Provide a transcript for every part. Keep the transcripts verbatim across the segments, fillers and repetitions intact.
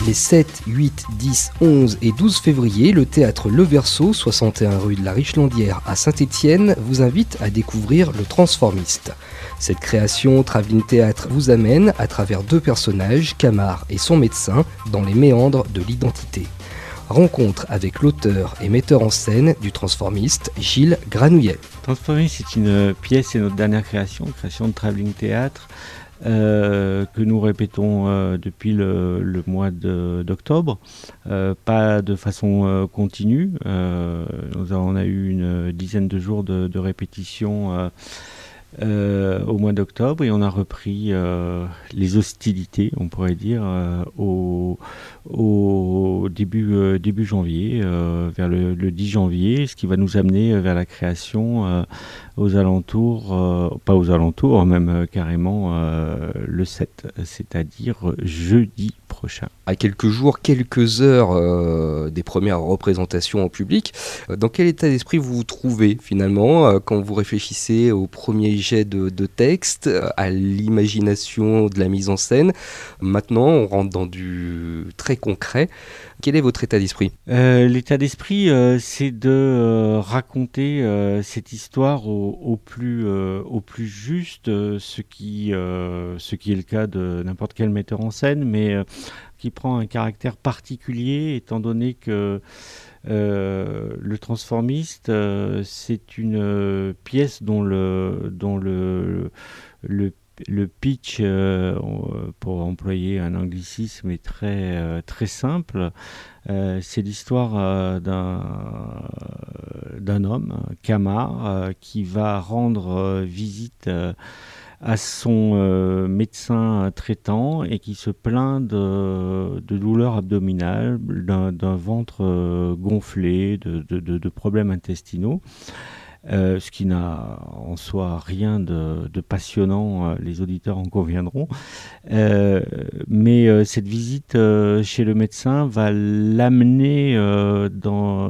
Les sept, huit, dix, onze et douze février, le théâtre Le Verseau, soixante et un rue de la Richlandière à Saint-Étienne, vous invite à découvrir Le Transformiste. Cette création Travelling Théâtre vous amène, à travers deux personnages, Camard et son médecin, dans les méandres de l'identité. Rencontre avec l'auteur et metteur en scène du Transformiste, Gilles Granouillet. Transformiste, c'est une pièce, c'est notre dernière création, création de Travelling Théâtre, euh, que nous répétons euh, depuis le, le mois de, d'octobre, euh, pas de façon euh, continue. Euh, nous avons, on a eu une dizaine de jours de, de répétition euh, Euh, au mois d'octobre, et on a repris euh, les hostilités, on pourrait dire, euh, au, au début, euh, début janvier, euh, vers le, le dix janvier, ce qui va nous amener vers la création euh, aux alentours, euh, pas aux alentours, même euh, carrément euh, le sept, c'est-à-dire jeudi prochain. À quelques jours, quelques heures euh, des premières représentations en public, dans quel état d'esprit vous vous trouvez finalement euh, quand vous réfléchissez au premier jet de, de texte, à l'imagination de la mise en scène? Maintenant, on rentre dans du très concret. Quel est votre état d'esprit ? euh, L'état d'esprit, euh, c'est de euh, raconter euh, cette histoire au, au, plus, euh, au plus juste, euh, ce, qui, euh, ce qui est le cas de n'importe quel metteur en scène, mais euh, qui prend un caractère particulier, étant donné que euh, Le Transformiste, euh, c'est une euh, pièce dont le, dont le, le Le pitch, euh, pour employer un anglicisme, est très, euh, très simple. Euh, c'est l'histoire euh, d'un, d'un homme, Camard, euh, qui va rendre euh, visite euh, à son euh, médecin traitant et qui se plaint de, de douleurs abdominales, d'un, d'un ventre euh, gonflé, de, de, de, de problèmes intestinaux. Euh, ce qui n'a en soi rien de, de passionnant, euh, les auditeurs en conviendront. Euh, mais euh, cette visite euh, chez le médecin va l'amener euh, dans,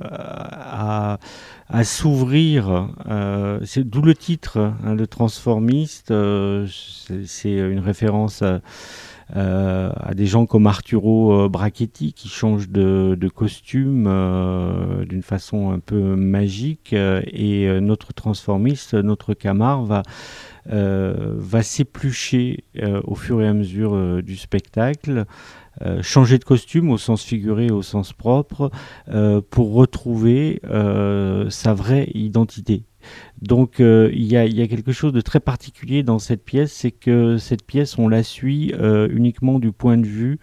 à, à s'ouvrir. Euh, c'est d'où le titre, hein, Le Transformiste. Euh, c'est, c'est une référence à, Euh, à des gens comme Arturo euh, Brachetti qui changent de, de costume euh, d'une façon un peu magique, euh, et euh, notre transformiste, notre Camard va, euh, va s'éplucher euh, au fur et à mesure euh, du spectacle, euh, changer de costume au sens figuré, au sens propre, euh, pour retrouver euh, sa vraie identité. Donc euh, il y a, y a quelque chose de très particulier dans cette pièce, c'est que cette pièce, on la suit euh, uniquement du point de vue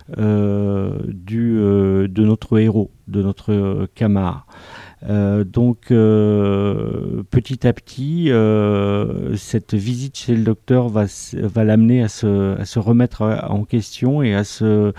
euh, du, euh, de notre héros, de notre euh, Camard. Euh, donc euh, petit à petit, euh, cette visite chez le docteur va, va l'amener à se, à se remettre en question et à se...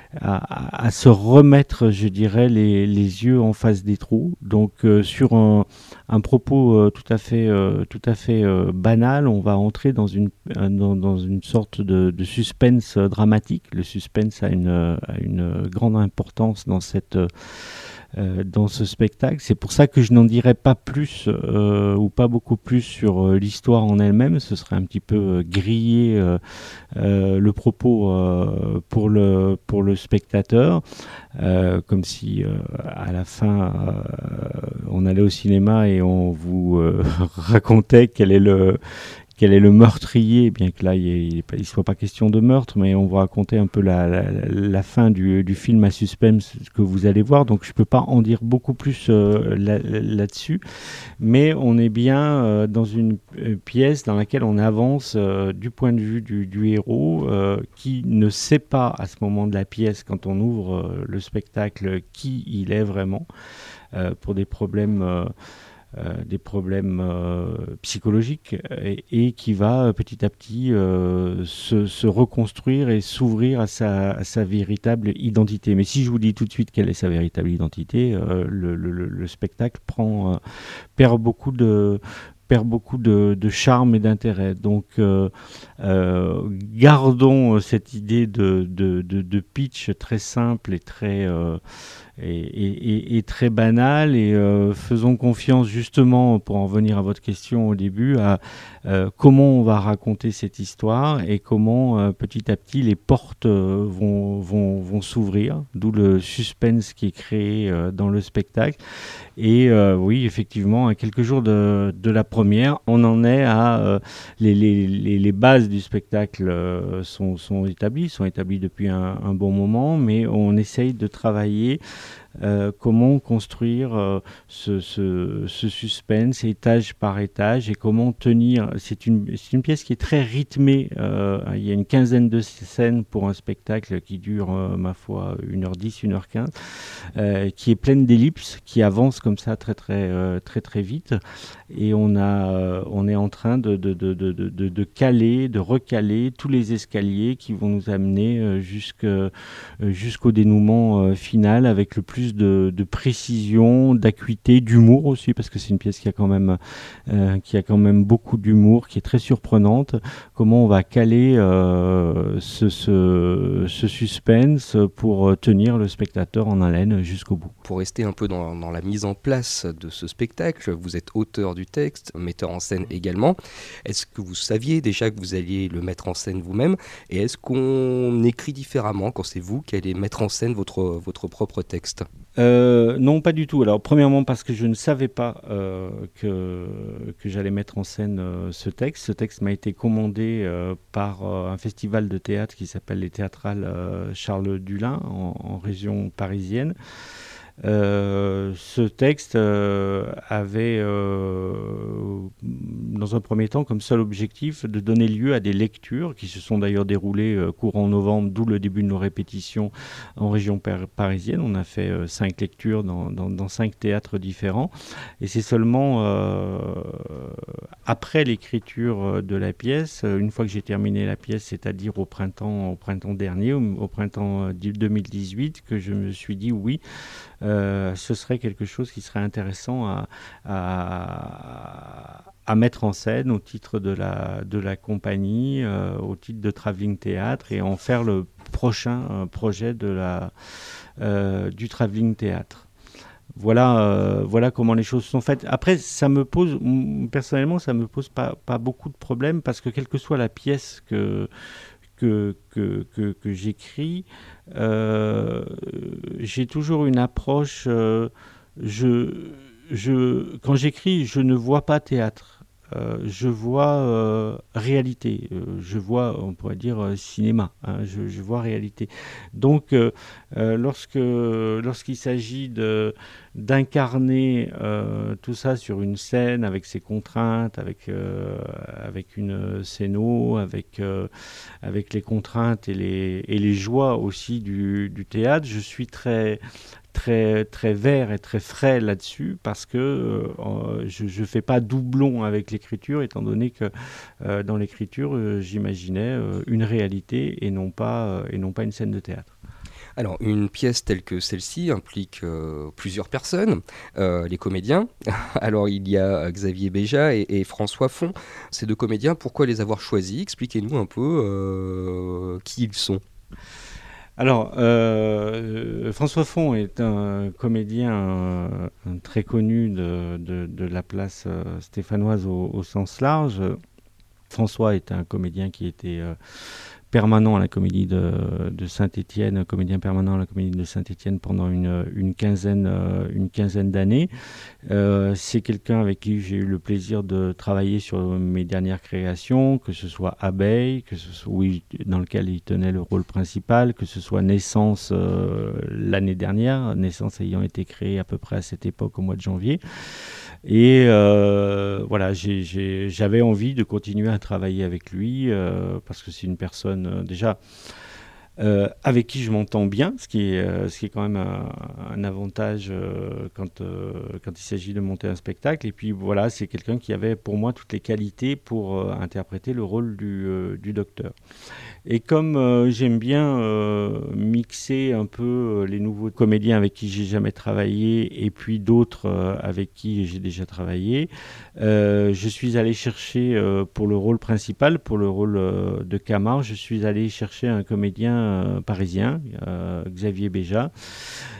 À, à se remettre, je dirais, les, les yeux en face des trous. Donc euh, sur un, un propos euh, tout à fait, euh, tout à fait euh, banal, on va entrer dans une, dans, dans une sorte de, de suspense dramatique. Le suspense a une, a une grande importance dans cette... Euh, dans ce spectacle. C'est pour ça que je n'en dirai pas plus euh, ou pas beaucoup plus sur euh, l'histoire en elle-même. Ce serait un petit peu euh, griller euh, euh, le propos euh, pour, le, pour le spectateur, euh, comme si euh, à la fin euh, on allait au cinéma et on vous euh, racontait quel est le quel est le meurtrier, bien que là il ne soit pas question de meurtre, mais on va raconter un peu la, la, la fin du, du film à suspense que vous allez voir, donc je ne peux pas en dire beaucoup plus euh, là, là-dessus, mais on est bien euh, dans une euh, pièce dans laquelle on avance euh, du point de vue du, du héros, euh, qui ne sait pas à ce moment de la pièce, quand on ouvre euh, le spectacle, qui il est vraiment, euh, pour des problèmes... Euh, Euh, des problèmes euh, psychologiques, et, et qui va euh, petit à petit euh, se, se reconstruire et s'ouvrir à sa, à sa véritable identité. Mais si je vous dis tout de suite quelle est sa véritable identité, euh, le, le, le spectacle prend, euh, perd beaucoup de perd beaucoup de, de charme et d'intérêt. Donc euh, euh, gardons cette idée de, de, de, de pitch très simple et très... Euh, est, est, est très banal et euh, faisons confiance justement, pour en revenir à votre question au début, à euh, comment on va raconter cette histoire et comment euh, petit à petit les portes euh, vont, vont, vont s'ouvrir, d'où le suspense qui est créé euh, dans le spectacle. Et euh, oui, effectivement, à quelques jours de, de la première, on en est à... Euh, les, les, les, les bases du spectacle euh, sont, sont établies, sont établies depuis un, un bon moment, mais on essaye de travailler Euh, comment construire euh, ce, ce, ce suspense étage par étage et comment tenir. C'est une, c'est une pièce qui est très rythmée. Euh, il y a une quinzaine de scènes pour un spectacle qui dure, euh, ma foi, une heure dix, une heure quinze, euh, qui est pleine d'ellipses, qui avance comme ça très très euh, très très vite. Et on, a, euh, on est en train de, de, de, de, de, de caler, de recaler tous les escaliers qui vont nous amener euh, jusque, euh, jusqu'au dénouement euh, final avec le plus De, de précision, d'acuité, d'humour aussi, parce que c'est une pièce qui a quand même, euh, qui a quand même beaucoup d'humour, qui est très surprenante. Comment on va caler euh, ce, ce, ce suspense pour tenir le spectateur en haleine jusqu'au bout. Pour rester un peu dans, dans la mise en place de ce spectacle, vous êtes auteur du texte, metteur en scène également. Est-ce que vous saviez déjà que vous alliez le mettre en scène vous-même? Et est-ce qu'on écrit différemment quand c'est vous qui allez mettre en scène votre, votre propre texte? Euh, non, pas du tout. Alors, premièrement, parce que je ne savais pas euh, que, que j'allais mettre en scène euh, ce texte. Ce texte m'a été commandé euh, par euh, un festival de théâtre qui s'appelle les Théâtrales euh, Charles Dullin en, en région parisienne. Euh, ce texte euh, avait, euh, dans un premier temps, comme seul objectif de donner lieu à des lectures qui se sont d'ailleurs déroulées euh, courant novembre, d'où le début de nos répétitions en région par- parisienne. On a fait euh, cinq lectures dans, dans, dans cinq théâtres différents. Et c'est seulement euh, après l'écriture de la pièce, une fois que j'ai terminé la pièce, c'est-à-dire au printemps, au printemps dernier, au, au printemps deux mille dix-huit, que je me suis dit oui, Euh, ce serait quelque chose qui serait intéressant à, à, à mettre en scène au titre de la, de la compagnie, euh, au titre de Travelling Théâtre, et en faire le prochain euh, projet de la, euh, du Travelling Théâtre. Voilà, euh, voilà comment les choses sont faites. Après, ça me pose, personnellement, ça me pose pas, pas beaucoup de problèmes parce que quelle que soit la pièce que que, que, que, que j'écris, euh, j'ai toujours une approche. Euh, je, je, quand j'écris, je ne vois pas théâtre. Euh, je vois euh, réalité, euh, je vois, on pourrait dire, euh, cinéma, hein, je, je vois réalité. Donc, euh, euh, lorsque, lorsqu'il s'agit de, d'incarner euh, tout ça sur une scène avec ses contraintes, avec, euh, avec une scéno, avec, euh, avec les contraintes et les, et les joies aussi du, du théâtre, je suis très... très très vert et très frais là-dessus parce que euh, je ne fais pas doublon avec l'écriture étant donné que euh, dans l'écriture euh, j'imaginais euh, une réalité et non pas euh, et non pas une scène de théâtre. Alors, une pièce telle que celle-ci implique euh, plusieurs personnes, euh, les comédiens. Alors, il y a Xavier Béja et, et François Font. Ces deux comédiens, pourquoi les avoir choisis? Expliquez-nous un peu euh, qui ils sont. Alors, euh, François Font est un comédien euh, très connu de, de, de la place euh, stéphanoise au, au sens large. François est un comédien qui était euh, permanent à la Comédie de, de Saint-Étienne, comédien permanent à la Comédie de Saint-Étienne pendant une, une quinzaine, euh, une quinzaine d'années. Euh, c'est quelqu'un avec qui j'ai eu le plaisir de travailler sur mes dernières créations, que ce soit Abeille, que ce soit, oui, dans lequel il tenait le rôle principal, que ce soit Naissance euh, l'année dernière, Naissance ayant été créée à peu près à cette époque, au mois de janvier. Et euh, voilà, j'ai, j'ai, j'avais envie de continuer à travailler avec lui euh, parce que c'est une personne euh, déjà euh, avec qui je m'entends bien, ce qui est, euh, ce qui est quand même un, un avantage euh, quand, euh, quand il s'agit de monter un spectacle. Et puis voilà, c'est quelqu'un qui avait pour moi toutes les qualités pour euh, interpréter le rôle du, euh, du docteur. Et comme euh, j'aime bien euh, mixer un peu euh, les nouveaux comédiens avec qui j'ai jamais travaillé et puis d'autres euh, avec qui j'ai déjà travaillé, euh, je suis allé chercher euh, pour le rôle principal, pour le rôle euh, de Camard, je suis allé chercher un comédien euh, parisien, euh, Xavier Béja.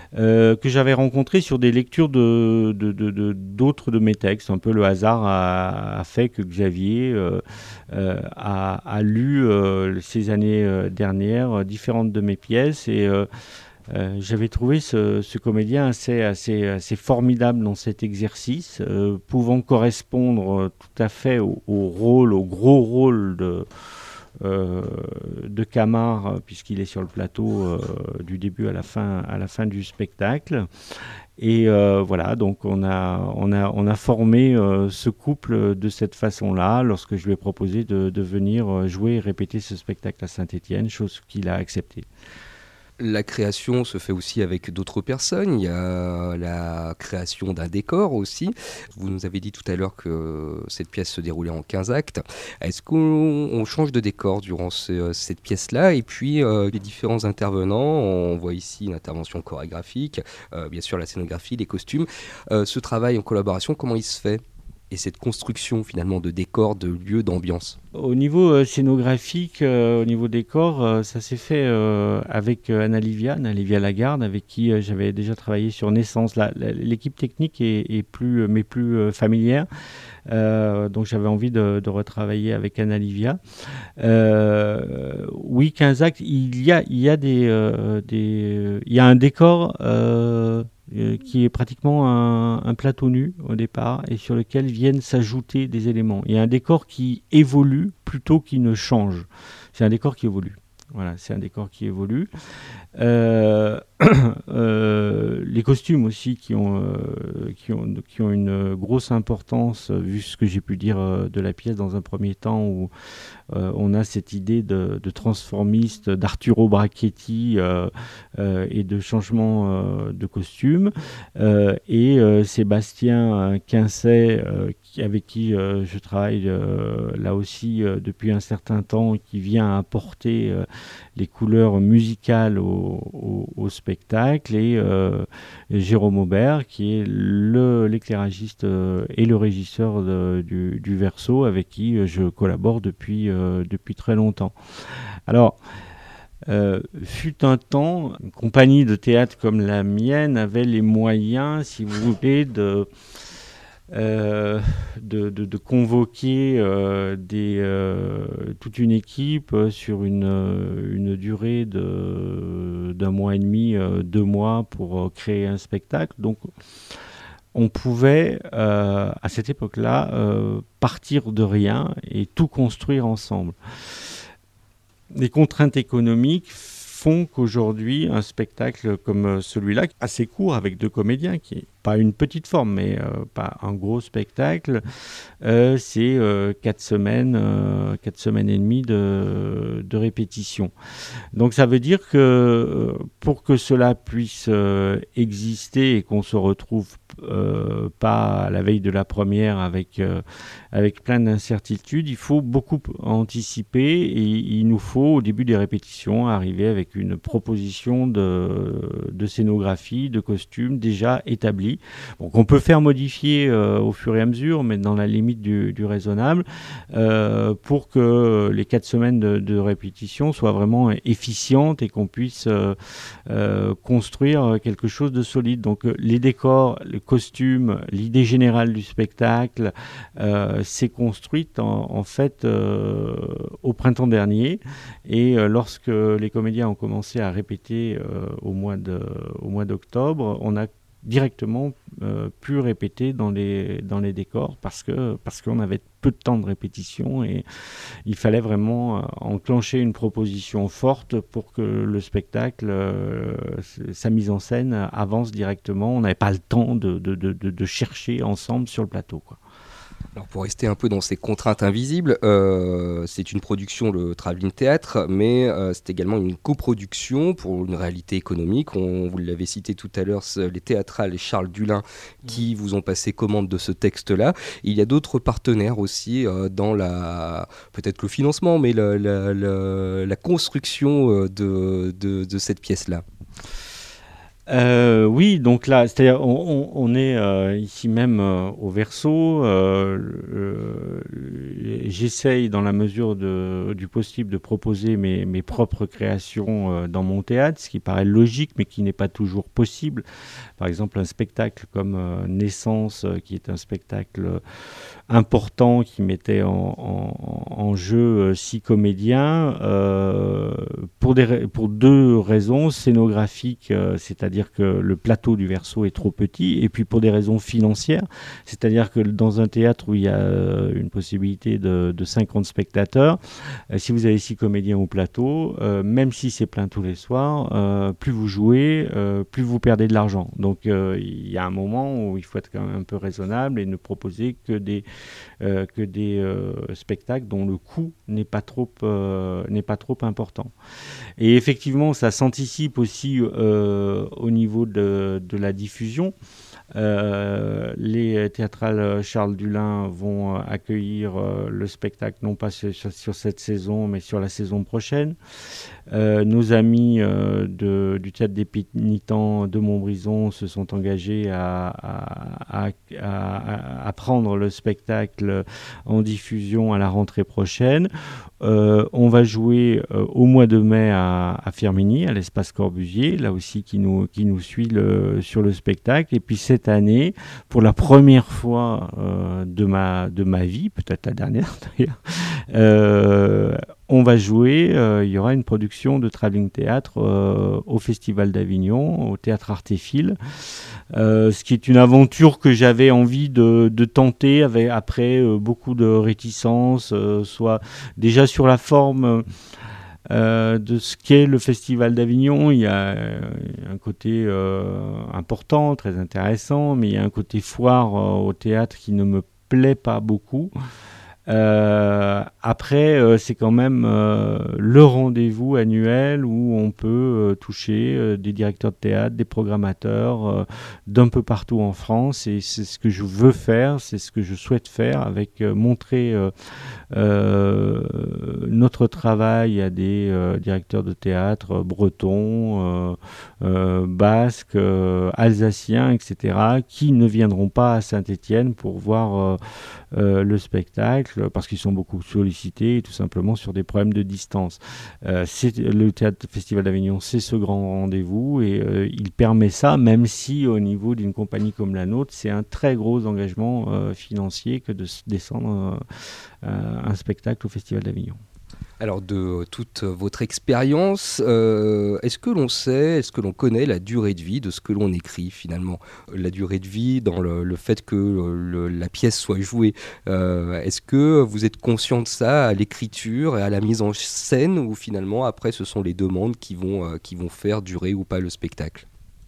euh, que j'avais rencontré sur des lectures de, de, de, de, d'autres de mes textes. Un peu le hasard a, a fait que Xavier euh, euh, a, a lu euh, ces années euh, dernières différentes de mes pièces et euh, Euh, j'avais trouvé ce, ce comédien assez, assez, assez formidable dans cet exercice, euh, pouvant correspondre tout à fait au, au rôle, au gros rôle de, euh, de Camard, puisqu'il est sur le plateau euh, du début à la fin, à la fin du spectacle. Et euh, voilà, donc on a, on a, on a formé euh, ce couple de cette façon-là, lorsque je lui ai proposé de, de venir jouer et répéter ce spectacle à Saint-Étienne, chose qu'il a acceptée. La création se fait aussi avec d'autres personnes. Il y a la création d'un décor aussi. Vous nous avez dit tout à l'heure que cette pièce se déroulait en quinze actes. Est-ce qu'on on change de décor durant ce, cette pièce-là? Et puis, euh, les différents intervenants, on voit ici une intervention chorégraphique, euh, bien sûr la scénographie, les costumes. Euh, ce travail en collaboration, comment il se fait? Et cette construction finalement de décors, de lieux, d'ambiance? Au niveau euh, scénographique, euh, au niveau décor, euh, ça s'est fait euh, avec euh, Anna Livia, Anna Livia Lagarde, avec qui euh, j'avais déjà travaillé sur Naissance. La, la, l'équipe technique est, est plus, mais plus euh, familière, euh, donc j'avais envie de, de retravailler avec Anna Livia. Euh, oui, quinze actes, il y a, il y a, des, euh, des, il y a un décor euh, Euh, qui est pratiquement un, un plateau nu au départ et sur lequel viennent s'ajouter des éléments. Il y a un décor qui évolue plutôt qu'il ne change. C'est un décor qui évolue. Voilà, c'est un décor qui évolue. Euh, euh, les costumes aussi qui ont, euh, qui ont, qui ont une grosse importance, vu ce que j'ai pu dire euh, de la pièce dans un premier temps, où euh, on a cette idée de, de transformiste d'Arturo Brachetti euh, euh, et de changement euh, de costume. Euh, et euh, Sébastien Quincet, euh, qui, avec qui euh, je travaille euh, là aussi euh, depuis un certain temps, qui vient apporter euh, les couleurs musicales au, au, au spectacle, et euh, Jérôme Aubert, qui est le, l'éclairagiste euh, et le régisseur de, du, du Verso, avec qui je collabore depuis, euh, depuis très longtemps. Alors, euh, fut un temps, une compagnie de théâtre comme la mienne avait les moyens, si vous voulez, de... Euh, de, de, de convoquer euh, des, euh, toute une équipe sur une, une durée de, d'un mois et demi, euh, deux mois pour euh, créer un spectacle. Donc on pouvait, euh, à cette époque-là, euh, partir de rien et tout construire ensemble. Les contraintes économiques font qu'aujourd'hui, un spectacle comme celui-là, assez court avec deux comédiens, qui est pas une petite forme, mais euh, pas un gros spectacle, euh, c'est euh, quatre semaines, euh, quatre semaines et demie de, de répétition. Donc ça veut dire que pour que cela puisse euh, exister et qu'on se retrouve euh, pas à la veille de la première avec, euh, avec plein d'incertitudes, il faut beaucoup anticiper, et il nous faut au début des répétitions arriver avec une proposition de, de scénographie, de costumes déjà établie. Donc on peut faire modifier euh, au fur et à mesure, mais dans la limite du, du raisonnable, euh, pour que les quatre semaines de, de répétition soient vraiment efficientes et qu'on puisse euh, euh, construire quelque chose de solide. Donc les décors, les costumes, l'idée générale du spectacle euh, s'est construite en, en fait euh, au printemps dernier, et euh, lorsque les comédiens ont commencé à répéter euh, au mois de, au mois d'octobre, on a directement euh, pu répéter dans les, dans les décors parce que, parce qu'on avait peu de temps de répétition, et il fallait vraiment euh, enclencher une proposition forte pour que le spectacle, euh, sa mise en scène avance directement. On n'avait pas le temps de, de, de, de chercher ensemble sur le plateau, quoi. Alors pour rester un peu dans ces contraintes invisibles, euh, c'est une production, le Travelling Théâtre, mais euh, c'est également une coproduction pour une réalité économique. On, vous l'avez cité tout à l'heure, les théâtrales et Charles Dulin qui vous ont passé commande de ce texte-là. Il y a d'autres partenaires aussi euh, dans la, peut-être le financement, mais la, la, la, la construction de, de, de cette pièce-là. Euh, oui, donc là, c'est-à-dire on, on- on est euh, ici même euh, au Verseau. Euh, euh, j'essaye dans la mesure de- du possible de proposer mes, mes propres créations euh, dans mon théâtre, ce qui paraît logique, mais qui n'est pas toujours possible. Par exemple, un spectacle comme euh, Naissance, euh, qui est un spectacle important qui mettait en, en- en jeu euh, six comédiens euh, pour, des, ra- pour deux raisons scénographiques, euh, c'est-à-dire que le plateau du Verseau est trop petit, et puis pour des raisons financières, c'est-à-dire que dans un théâtre où il y a euh, une possibilité de, de cinquante spectateurs, euh, si vous avez six comédiens au plateau, euh, même si c'est plein tous les soirs, euh, plus vous jouez, euh, plus vous perdez de l'argent. Donc euh, il y a un moment où il faut être quand même un peu raisonnable et ne proposer que des euh, que des euh, spectacles dont le coût n'est pas trop euh, n'est pas trop important. Et effectivement, ça s'anticipe aussi euh, au niveau de, de la diffusion. Euh, les théâtrales Charles Dulin vont euh, accueillir euh, le spectacle non pas sur, sur cette saison, mais sur la saison prochaine. Euh, nos amis euh, de, du théâtre des Pénitents de Montbrison se sont engagés à, à, à, à, à prendre le spectacle en diffusion à la rentrée prochaine. Euh, on va jouer euh, au mois de mai à, à Firminy, à l'espace Corbusier, là aussi qui nous, qui nous suit le, sur le spectacle. Et puis cette année, pour la première fois euh, de, ma, de ma vie, peut-être la dernière d'ailleurs, euh, on va jouer, euh, il y aura une production de Travelling Théâtre euh, au Festival d'Avignon, au Théâtre Artéphile, euh, ce qui est une aventure que j'avais envie de, de tenter avec, après euh, beaucoup de réticences, euh, soit déjà sur la forme euh, de ce qu'est le Festival d'Avignon. Il y a euh, un côté euh, important, très intéressant, mais il y a un côté foire euh, au théâtre qui ne me plaît pas beaucoup. Euh, après, euh, c'est quand même euh, le rendez-vous annuel où on peut euh, toucher euh, des directeurs de théâtre, des programmateurs euh, d'un peu partout en France. Et c'est ce que je veux faire, c'est ce que je souhaite faire, avec euh, montrer euh, euh, notre travail à des euh, directeurs de théâtre euh, bretons, euh, euh, basques, euh, alsaciens, et cetera, qui ne viendront pas à Saint-Étienne pour voir euh, euh, le spectacle parce qu'ils sont beaucoup sollicités, tout simplement sur des problèmes de distance. Euh, c'est, le Théâtre Festival d'Avignon, c'est ce grand rendez-vous et euh, il permet ça, même si au niveau d'une compagnie comme la nôtre, c'est un très gros engagement euh, financier que de descendre euh, un spectacle au Festival d'Avignon. Alors de toute votre expérience, euh, est-ce que l'on sait, est-ce que l'on connaît la durée de vie de ce que l'on écrit finalement? La durée de vie dans le, le fait que le, la pièce soit jouée. Euh, est-ce que vous êtes conscient de ça à l'écriture et à la mise en scène, ou finalement après ce sont les demandes qui vont, euh, qui vont faire durer ou pas le spectacle?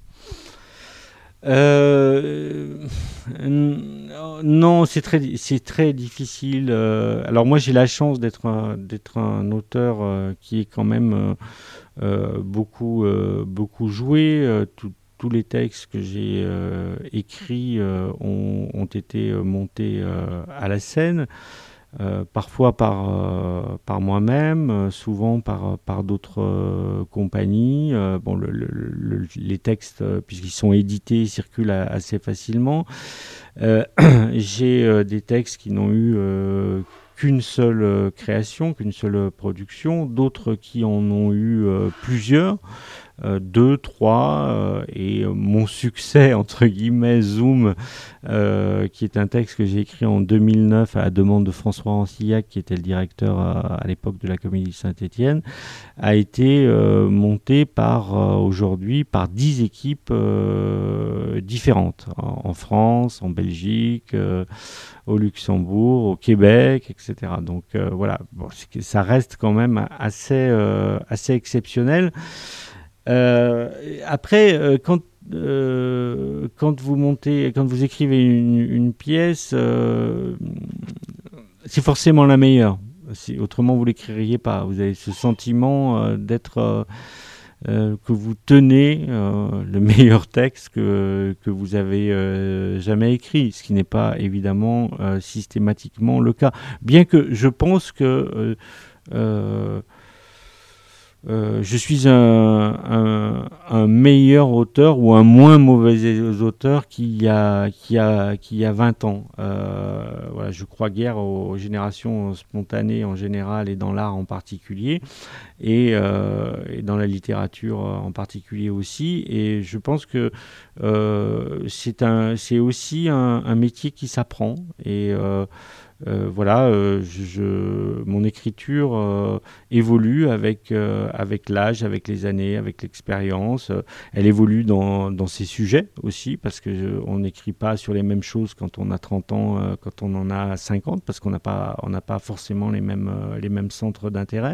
Euh, non, c'est très, c'est très difficile. Euh, alors moi, j'ai la chance d'être un, d'être un auteur euh, qui est quand même euh, euh, beaucoup, euh, beaucoup joué. Euh, tout- tous les textes que j'ai euh, écrits euh, ont, ont été euh, montés euh, à la scène. Euh, parfois par, euh, par moi-même, euh, souvent par, par d'autres euh, compagnies. Euh, bon, le- le- le- les textes, euh, puisqu'ils sont édités, circulent a- assez facilement. Euh, j'ai euh, des textes qui n'ont eu euh, qu'une seule euh, création, qu'une seule production, d'autres qui en ont eu euh, plusieurs euh, deux, trois, euh, et euh, mon succès, entre guillemets, Zoom, euh, qui est un texte que j'ai écrit en deux mille neuf à la demande de François Rancillac, qui était le directeur à, à l'époque de la Comédie Saint-Étienne, a été euh, monté par, euh, aujourd'hui, par dix équipes euh, différentes, en, en France, en Belgique, euh, au Luxembourg, au Québec, et cetera. Donc euh, voilà, bon, ça reste quand même assez, euh, assez exceptionnel. Euh, après, euh, quand, euh, quand vous montez, quand vous écrivez une, une pièce, euh, c'est forcément la meilleure. Si, autrement, vous l'écririez pas. Vous avez ce sentiment euh, d'être, euh, euh, que vous tenez euh, le meilleur texte que, que vous avez euh, jamais écrit, ce qui n'est pas évidemment euh, systématiquement le cas. Bien que je pense que euh, euh, euh, je suis un, un, un meilleur auteur ou un moins mauvais auteur qu'il y a, qu'il y a, qu'il y a vingt ans. Euh, voilà, je crois guère aux, aux générations spontanées en général et dans l'art en particulier, et, euh, et dans la littérature en particulier aussi. Et je pense que euh, c'est, un, c'est aussi un, un métier qui s'apprend. Et euh, Euh, voilà, euh, je, je, mon écriture euh, évolue avec, euh, avec l'âge, avec les années, avec l'expérience. Euh, elle évolue dans, dans ses sujets aussi, parce qu'on n'écrit pas sur les mêmes choses quand on a trente ans, euh, quand on en a cinquante, parce qu'on n'a pas, on n'a pas forcément les mêmes, euh, les mêmes centres d'intérêt.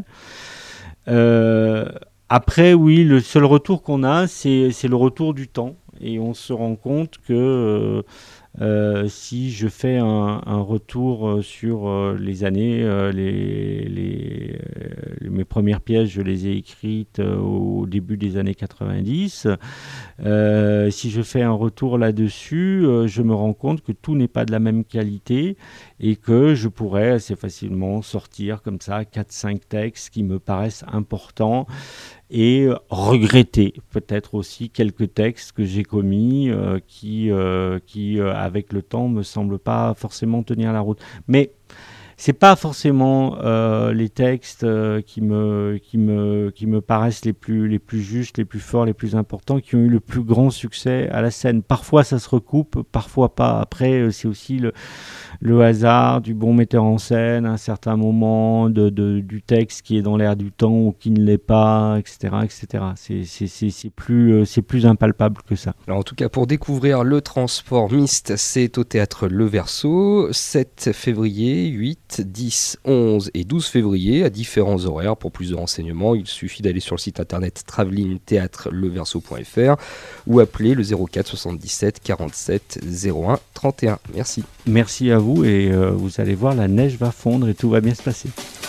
Euh, après, oui, le seul retour qu'on a, c'est, c'est le retour du temps. Et on se rend compte que... Euh, Euh, si je fais un, un retour sur euh, les années, euh, les, les, euh, mes premières pièces, je les ai écrites euh, au début des années quatre-vingt-dix. Euh, si je fais un retour là-dessus, euh, je me rends compte que tout n'est pas de la même qualité et que je pourrais assez facilement sortir comme ça quatre cinq textes qui me paraissent importants et regretter peut-être aussi quelques textes que j'ai commis euh, qui, euh, qui euh, avec le temps, me semblent pas forcément tenir la route. Mais c'est pas forcément euh, les textes euh, qui me qui me qui me paraissent les plus les plus justes, les plus forts, les plus importants, qui ont eu le plus grand succès à la scène. Parfois ça se recoupe, parfois pas. Après c'est aussi le le hasard du bon metteur en scène à un certain moment, de, de, du texte qui est dans l'air du temps ou qui ne l'est pas, et cetera, et cetera. C'est, c'est, c'est, c'est, plus, c'est plus impalpable que ça. Alors en tout cas, pour découvrir Le Transformiste, c'est au Théâtre Le Verseau, sept février, huit, dix, onze et douze février, à différents horaires. Pour plus de renseignements, il suffit d'aller sur le site internet travelling théâtre le verseau point f r ou appeler le zéro quatre soixante-dix-sept quarante-sept zéro un trente et un. Merci. Merci à vous et euh, vous allez voir, la neige va fondre et tout va bien se passer.